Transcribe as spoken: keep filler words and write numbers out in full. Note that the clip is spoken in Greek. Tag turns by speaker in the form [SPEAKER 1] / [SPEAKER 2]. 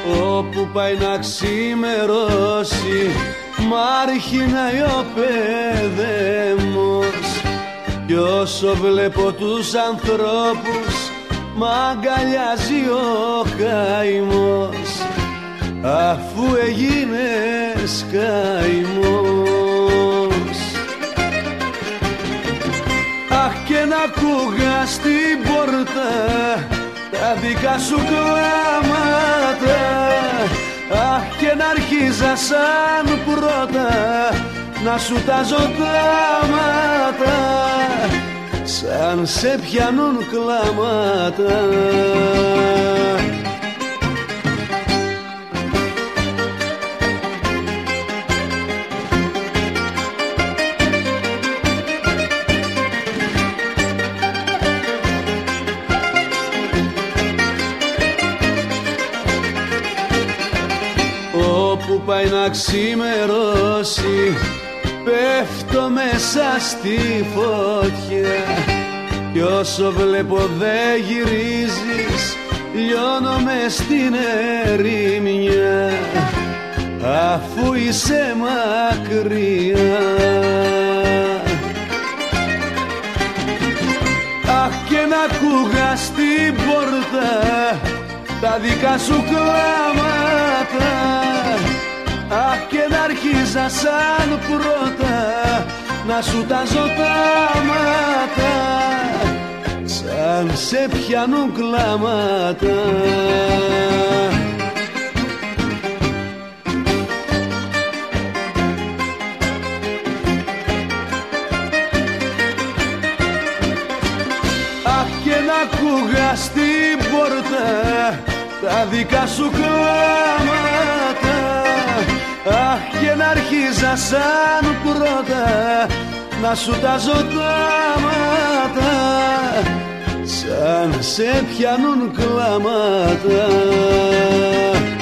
[SPEAKER 1] Όπου πάει να ξημερώσει μ' αρχινάει ο παιδέμος. Κι όσο βλέπω τους ανθρώπους μ' αγκαλιάζει ο καημός, αφού έγινες καημός. Αχ, και να ακούγα στην πόρτα τα δικά σου κλάματα, αχ, και να αρχίζα σαν πρώτα να σου τάζω τα μάτα, σαν σε πιάνουν κλάματα. Όπου πάει να ξημερώσει πέφτω μέσα στη φωτιά, κι όσο βλέπω δε γυρίζεις λιώνω μες στην ερημιά, αφού είσαι μακριά. Αχ, και να ακούγα στην πόρτα τα δικά σου κλάματα, αχ, και να αρχίζα σαν πρώτα να σου τάζω τα μάτα, σαν σε πιάνουν κλάματα. Αχ, και να ακούγα στην πόρτα τα δικά σου κλάματα, αχ, και να αρχίζα σαν πρώτα να σου τάζω τα μάτα, σαν σε πιάνουν κλάματα.